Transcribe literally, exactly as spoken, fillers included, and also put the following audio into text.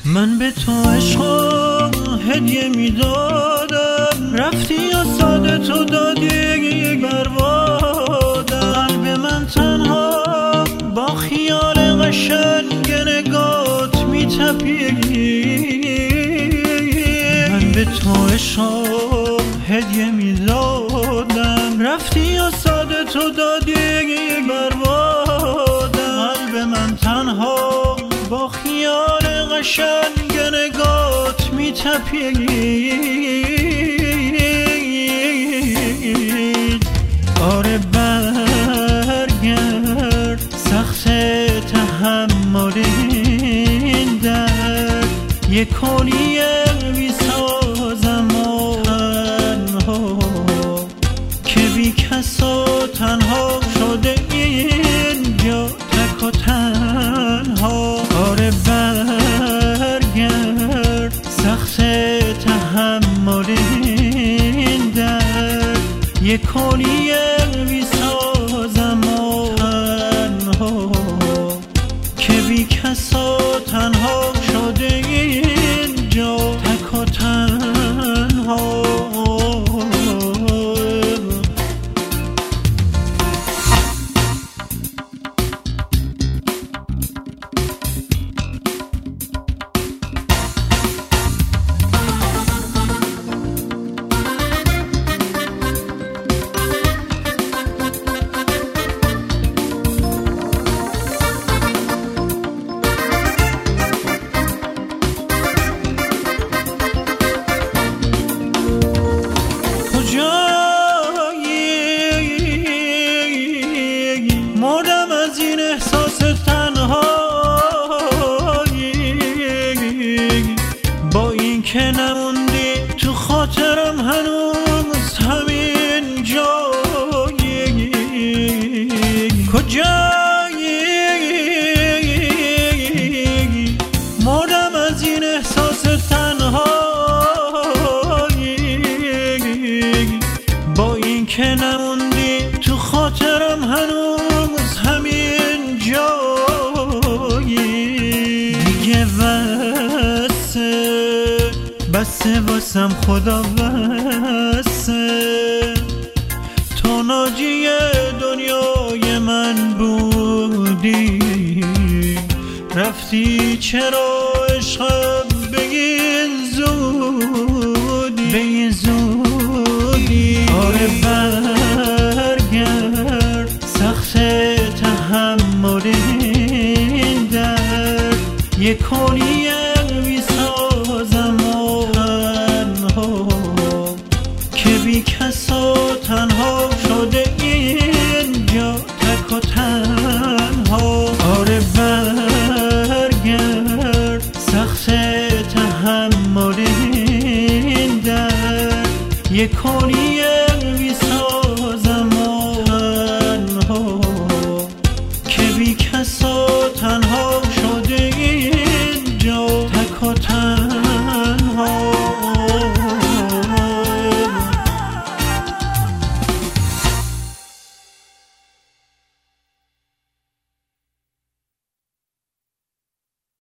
من به تو عشقا هدیه میدادم، رفتی یا ساده تو دادی بربادم. قلب من تنها با خیال قشنگ نگات میتپید. من به تو عشقا هدیه میدادم، رفتی یا ساده تو دادی بربادم. قلب من تنها با خیال قشنگ نگات میتپید. آره برگرد، سخت تحمل این درد، یک کلیه میسازم تنها که بی کس و تنها شده اینجا تک و تنها. آره برگرد، سخت تحمل این درد، یک کلیه میسازم تنها که بی کس و تنها شده اینجا تک و تنها. مردم از این احساس تنهایی، با این که نموندی تو خاطرم هنوز همین جایی. کجایی؟ مردم از این احساس تنهایی، با این که نموندی تو خاطرم هنوز همین جایی. دیگه بسه بسه واسم خدا بسه، تو ناجی دنیای من بودی، رفتی چرا عشقم به این زودی به این زودی. آره برگرد، سخت تحمل این درد، یک کلیه میسازم تنها که بی کس و تنها شده اینجا تک و تنها. آره برگرد، سخت تحمل این درد، یک کلیه